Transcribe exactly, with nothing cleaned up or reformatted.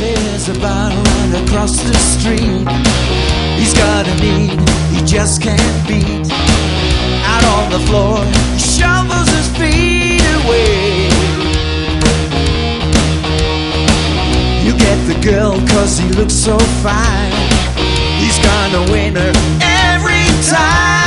There's a bar right across the street. He's got a need he just can't beat. Out on the floor, he shovels his feet away. You get the girl cause he looks so fine. He's gonna win her every time.